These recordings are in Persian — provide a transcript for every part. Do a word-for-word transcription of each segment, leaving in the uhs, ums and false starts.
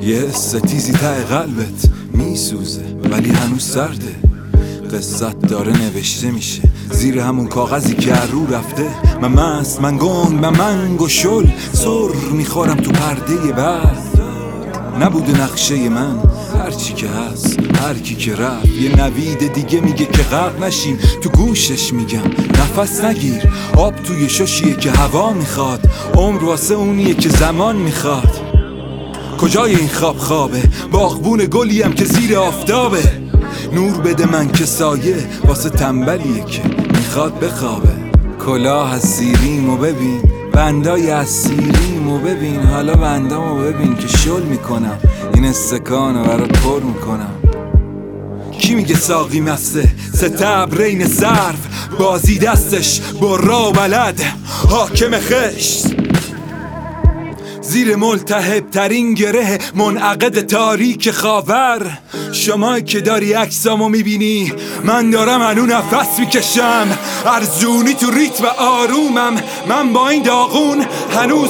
یه ستیزی ته قلبت میسوزه ولی هنوز سرده. قصت داره نوشته میشه زیر همون کاغذی که رو رفته. من مست، من گنگ، من منگ و شل سر میخورم تو پرده بعد. نبوده نقشه من هرچی که هست، هر کی که رفت یه نوید دیگه میگه که غرق نشیم. تو گوشش میگم نفس نگیر، آب توی ششیه که هوا میخواد، عمر واسه اونیه که زمان میخواد. کجای این خواب خوابه؟ باغبون گلیم که زیر آفتابه. نور بده من که سایه واسه تنبلیه که میخواد بخوابه. کلاه از سیریمو ببین، بندای از سیریمو ببین، حالا بندامو ببین که شل میکنم، این استکانو برات پر میکنم. کی میگه ساقی مسته؟ ستبر رین صرف، بازی دستش برا و بلد، حاکم خشت زیر ملتهب ترین گره منعقد تاریک خاور. شما که داری عکسامو میبینی، من دارم هنو نفس میکشم، ارزونی تو ریتم و آرومم. من با این داغون هنوز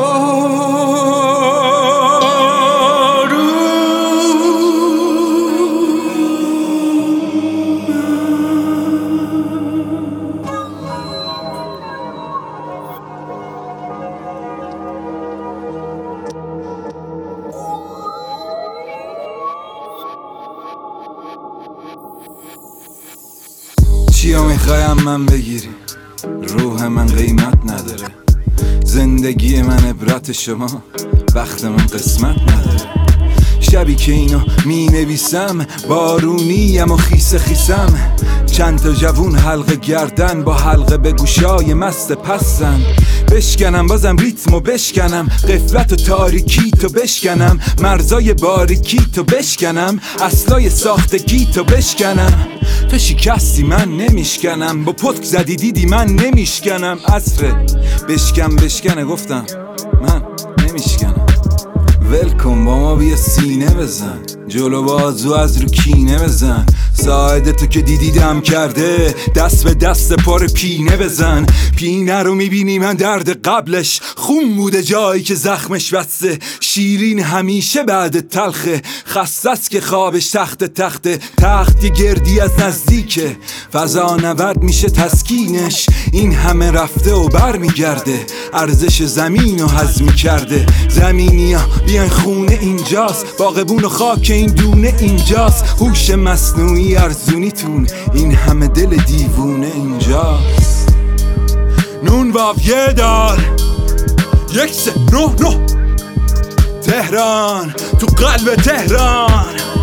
چیا میخوایم من بگیری؟ روح من قیمت نداره، زندگی من عبرت شما، وقت من قسمت نداره. شبی که اینو می نویسم بارونیم و خیس خیسم، چند تا جوون حلقه گردن با حلقه به گوشای مست پسن. بشکنم بازم ریتمو بشکنم، قفلت و تاریکی تو بشکنم، مرزای باریکی تو بشکنم، اصلای ساختگی تو بشکنم. تو شکستی من نمیشکنم، با پتک زدی دیدی من نمیشکنم. عصره بشکن بشکنه گفتم من نمیشکنم. ولکن با ما بیا سینه بزن، جلو بازو از رو کینه بزن. ساعده تو که دیدی دم کرده، دست به دست پار پینه بزن. پینه رو میبینی من درد قبلش خون بوده جایی که زخمش بسته. شیرین همیشه بعد تلخه، خستست که خوابش تخت تخته. تخت یه گردی از نزدیکه، فضا نورد میشه تسکینش. این همه رفته و بر میگرده، ارزش زمین رو هضم کرده. زمینی ها بیان خونه اینجاست، باغبون و خاک این دونه اینجاست. هوش مصنوعی ارزونیتون، این همه دل دیوونه اینجاست. نون واو یه دار یک سه نه نه تهران، تو قلب تهران.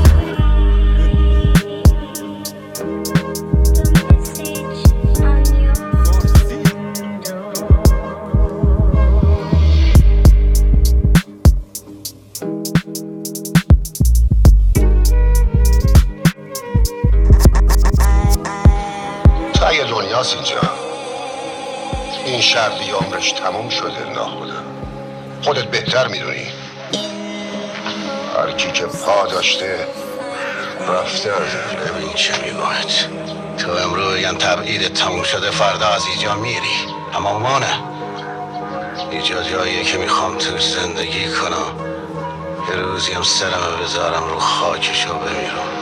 تای دنیاست اینجا، این شهر دیگه عمرش تموم شده. ناخدا خودت بهتر میدونی، هر کی که پا داشته رفته از اینجا. ببین چه میگوید تو امرو بگن تبعید تموم شده، فردا از اینجا میری. اما ما نه، اینجا جاییه که میخوام توش زندگی کنم، یه روزی هم سرمو بذارم رو خاکشو بمیرم.